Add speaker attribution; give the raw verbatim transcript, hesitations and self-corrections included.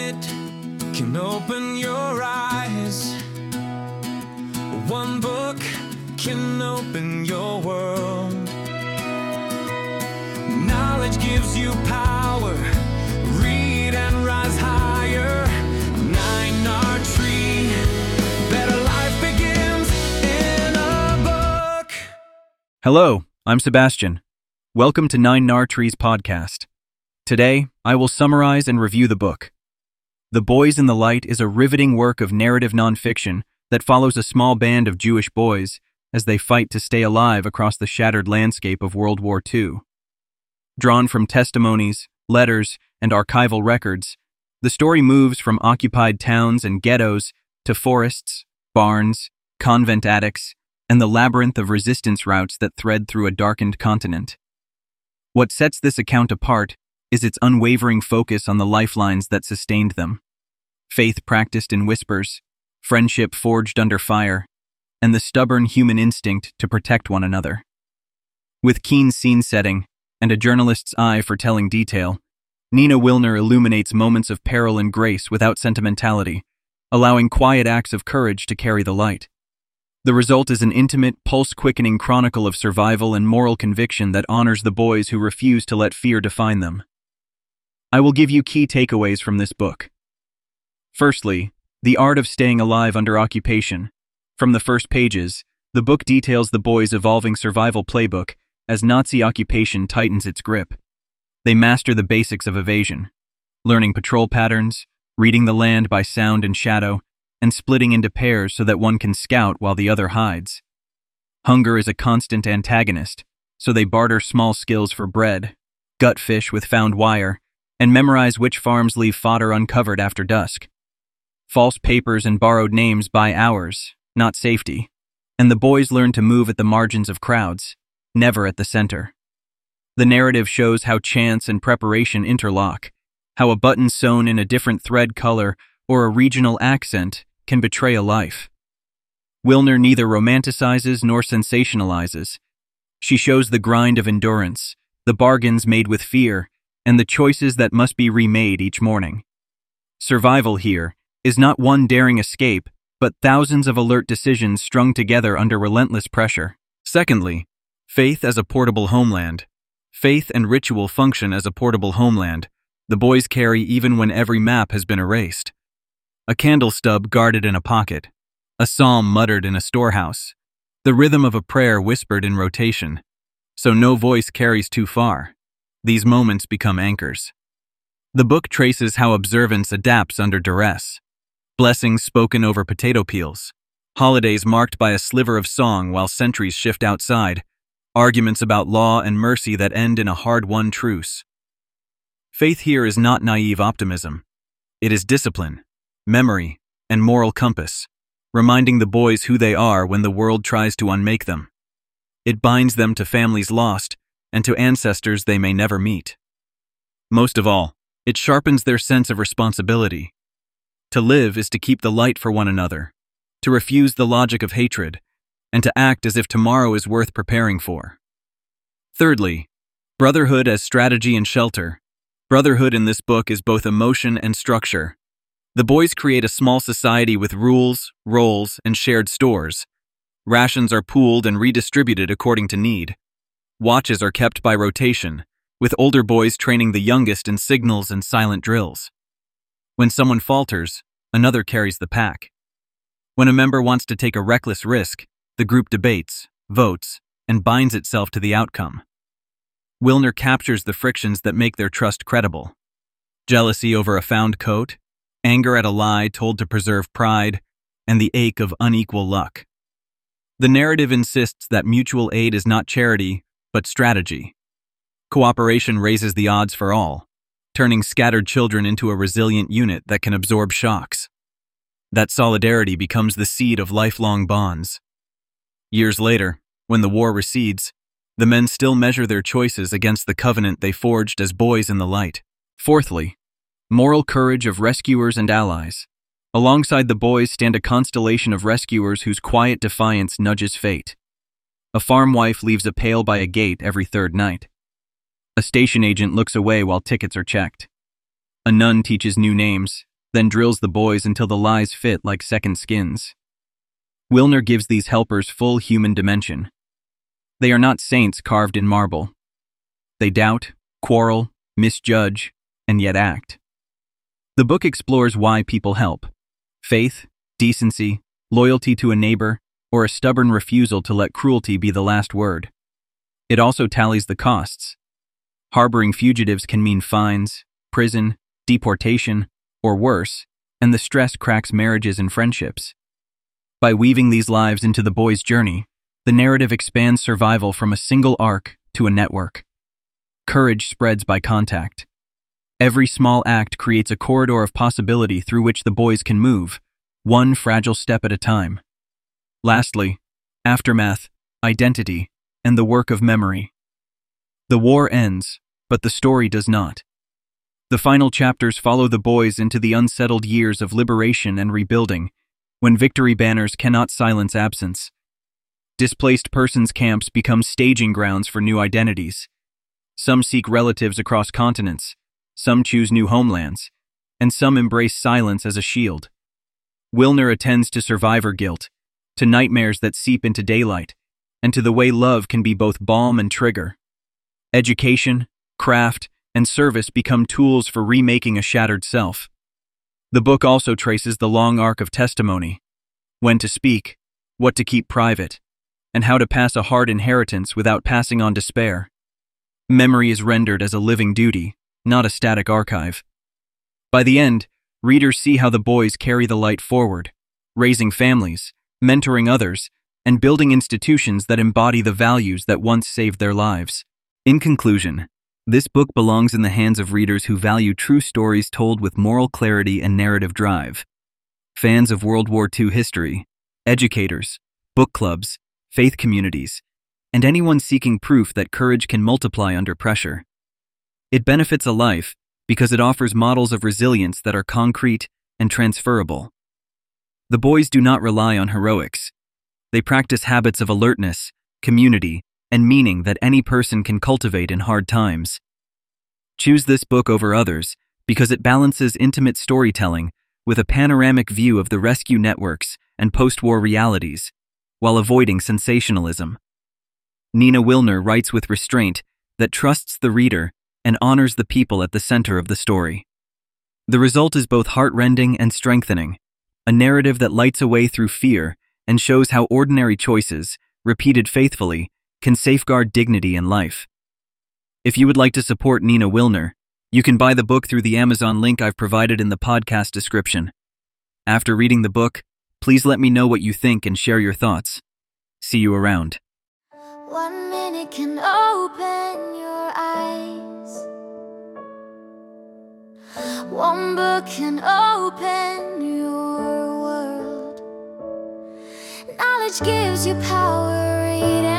Speaker 1: minute can open your eyes. One book can open your world. Knowledge gives you power. Read and rise higher. Nine Nard Tree. Better life begins in a book.
Speaker 2: Hello, I'm Sebastian. Welcome to Nine Nard Tree's podcast. Today, I will summarize and review the book. The Boys in the Light is a riveting work of narrative nonfiction that follows a small band of Jewish boys as they fight to stay alive across the shattered landscape of World War Two. Drawn from testimonies, letters, and archival records, the story moves from occupied towns and ghettos to forests, barns, convent attics, and the labyrinth of resistance routes that thread through a darkened continent. What sets this account apart is its unwavering focus on the lifelines that sustained them. Faith practiced in whispers, friendship forged under fire, and the stubborn human instinct to protect one another. With keen scene setting and a journalist's eye for telling detail, Nina Wilner illuminates moments of peril and grace without sentimentality, allowing quiet acts of courage to carry the light. The result is an intimate, pulse-quickening chronicle of survival and moral conviction that honors the boys who refuse to let fear define them. I will give you key takeaways from this book. Firstly, the art of staying alive under occupation. From the first pages, the book details the boys' evolving survival playbook as Nazi occupation tightens its grip. They master the basics of evasion, learning patrol patterns, reading the land by sound and shadow, and splitting into pairs so that one can scout while the other hides. Hunger is a constant antagonist, so they barter small skills for bread, gut fish with found wire, and memorize which farms leave fodder uncovered after dusk. False papers and borrowed names buy hours, not safety, and the boys learn to move at the margins of crowds, never at the center. The narrative shows how chance and preparation interlock, how a button sewn in a different thread color or a regional accent can betray a life. Wilner neither romanticizes nor sensationalizes. She shows the grind of endurance, the bargains made with fear, and the choices that must be remade each morning. Survival here is not one daring escape, but thousands of alert decisions strung together under relentless pressure. Secondly, faith as a portable homeland. Faith and ritual function as a portable homeland the boys carry even when every map has been erased. A candle stub guarded in a pocket, a psalm muttered in a storehouse, the rhythm of a prayer whispered in rotation, so no voice carries too far. These moments become anchors. The book traces how observance adapts under duress. Blessings spoken over potato peels, holidays marked by a sliver of song while sentries shift outside, arguments about law and mercy that end in a hard-won truce. Faith here is not naive optimism. It is discipline, memory, and moral compass, reminding the boys who they are when the world tries to unmake them. It binds them to families lost and to ancestors they may never meet. Most of all, it sharpens their sense of responsibility. To live is to keep the light for one another, to refuse the logic of hatred, and to act as if tomorrow is worth preparing for. Thirdly, brotherhood as strategy and shelter. Brotherhood in this book is both emotion and structure. The boys create a small society with rules, roles, and shared stores. Rations are pooled and redistributed according to need. Watches are kept by rotation, with older boys training the youngest in signals and silent drills. When someone falters, another carries the pack. When a member wants to take a reckless risk, the group debates, votes, and binds itself to the outcome. Wilner captures the frictions that make their trust credible. Jealousy over a found coat, anger at a lie told to preserve pride, and the ache of unequal luck. The narrative insists that mutual aid is not charity, but strategy. Cooperation raises the odds for all, turning scattered children into a resilient unit that can absorb shocks. That solidarity becomes the seed of lifelong bonds. Years later, when the war recedes, the men still measure their choices against the covenant they forged as boys in the light. Fourthly, moral courage of rescuers and allies. Alongside the boys stand a constellation of rescuers whose quiet defiance nudges fate. A farm wife leaves a pail by a gate every third night. A station agent looks away while tickets are checked. A nun teaches new names, then drills the boys until the lies fit like second skins. Wilner gives these helpers full human dimension. They are not saints carved in marble. They doubt, quarrel, misjudge, and yet act. The book explores why people help: faith, decency, loyalty to a neighbor, or a stubborn refusal to let cruelty be the last word. It also tallies the costs. Harboring fugitives can mean fines, prison, deportation, or worse, and the stress cracks marriages and friendships. By weaving these lives into the boys' journey, the narrative expands survival from a single arc to a network. Courage spreads by contact. Every small act creates a corridor of possibility through which the boys can move, one fragile step at a time. Lastly, aftermath, identity, and the work of memory. The war ends, but the story does not. The final chapters follow the boys into the unsettled years of liberation and rebuilding, when victory banners cannot silence absence. Displaced persons camps become staging grounds for new identities. Some seek relatives across continents, some choose new homelands, and some embrace silence as a shield. Wilner attends to survivor guilt, to nightmares that seep into daylight, and to the way love can be both balm and trigger. Education, craft, and service become tools for remaking a shattered self. The book also traces the long arc of testimony: when to speak, what to keep private, and how to pass a hard inheritance without passing on despair. Memory is rendered as a living duty, not a static archive. By the end, readers see how the boys carry the light forward, raising families, mentoring others, and building institutions that embody the values that once saved their lives. In conclusion, this book belongs in the hands of readers who value true stories told with moral clarity and narrative drive. Fans of World War Two history, educators, book clubs, faith communities, and anyone seeking proof that courage can multiply under pressure. It benefits a life because it offers models of resilience that are concrete and transferable. The boys do not rely on heroics. They practice habits of alertness, community, and meaning that any person can cultivate in hard times. Choose this book over others because it balances intimate storytelling with a panoramic view of the rescue networks and post-war realities, while avoiding sensationalism. Nina Wilner writes with restraint that trusts the reader and honors the people at the center of the story. The result is both heart-rending and strengthening, a narrative that lights a way through fear and shows how ordinary choices, repeated faithfully, can safeguard dignity in life. If you would like to support Nina Wilner, you can buy the book through the Amazon link I've provided in the podcast description. After reading the book, please let me know what you think and share your thoughts. See you around.
Speaker 3: One minute can open your eyes. One book can open your world. Knowledge gives you power, read